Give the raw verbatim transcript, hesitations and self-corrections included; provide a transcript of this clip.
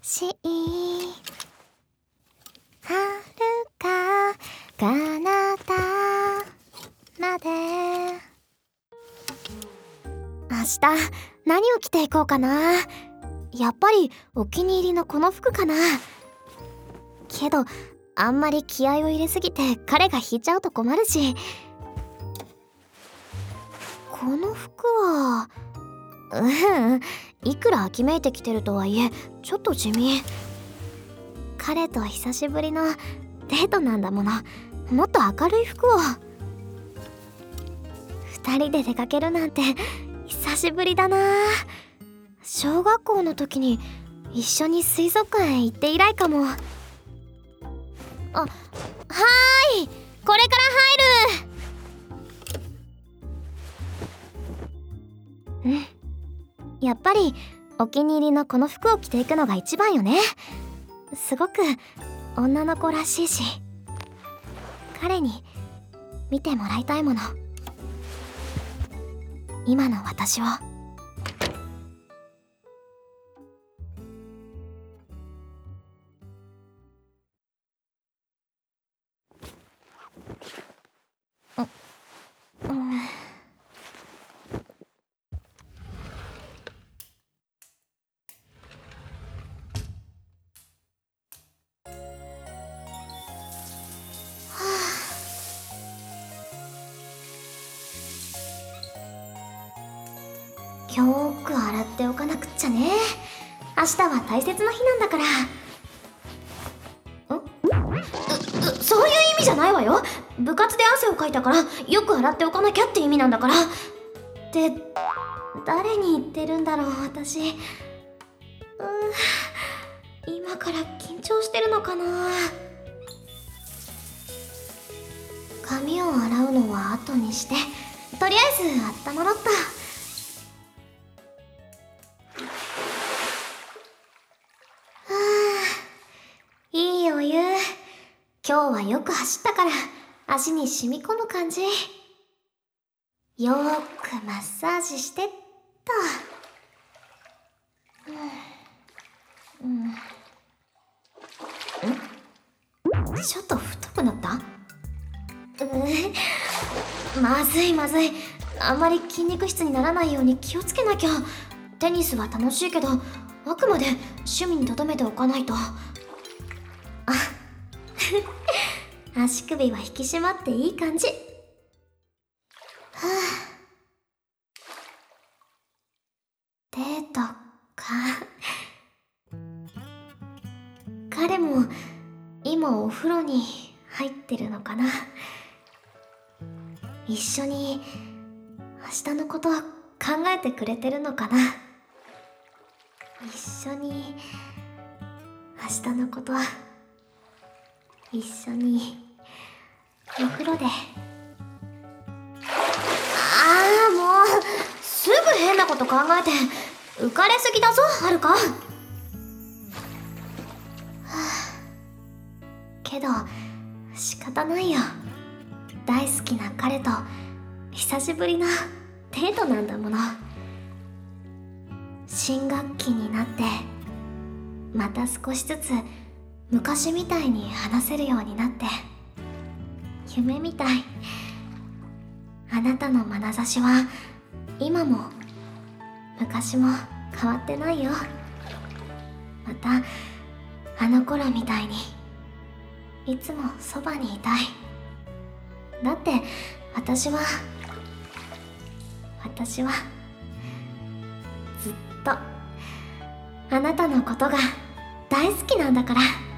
しいはるか彼方まで。明日何を着ていこうかな。やっぱりお気に入りのこの服かな。けどあんまり気合を入れすぎて彼が引いちゃうと困るし、この服はうんいくら秋めいてきてるとはいえちょっと地味。彼と久しぶりのデートなんだもの。もっと明るい服を。二人で出かけるなんて久しぶりだな。小学校の時に一緒に水族館へ行って以来かも。あ、はーい、これから入る。うんやっぱりお気に入りのこの服を着ていくのが一番よね。すごく女の子らしいし、彼に見てもらいたいもの。今の私を。う、うんよく洗っておかなくっちゃね。明日は大切な日なんだから。ん？う、う、そういう意味じゃないわよ。部活で汗をかいたからよく洗っておかなきゃって意味なんだから。って誰に言ってるんだろう私。うー今から緊張してるのかな。髪を洗うのは後にして、とりあえず温まろっと。いいお湯。今日はよく走ったから足に染み込む感じ。よーくマッサージしてっと。うん、うん、んちょっと太くなった？うんまずいまずい。あんまり筋肉質にならないように気をつけなきゃ。テニスは楽しいけどあくまで趣味に留めておかないと。あ足首は引き締まっていい感じ。はあデートか。彼も今お風呂に入ってるのかな。一緒に明日のこと考えてくれてるのかな。一緒に明日のこと一緒にお風呂で。ああもうすぐ変なこと考えて浮かれすぎだぞはるか。はあけど仕方ないよ。大好きな彼と久しぶりのデートなんだもの。新学期になってまた少しずつ昔みたいに話せるようになって、夢みたい。あなたの眼差しは今も昔も変わってないよ。またあの頃みたいにいつもそばにいたい。だって私は私はずっとあなたのことが大好きなんだから。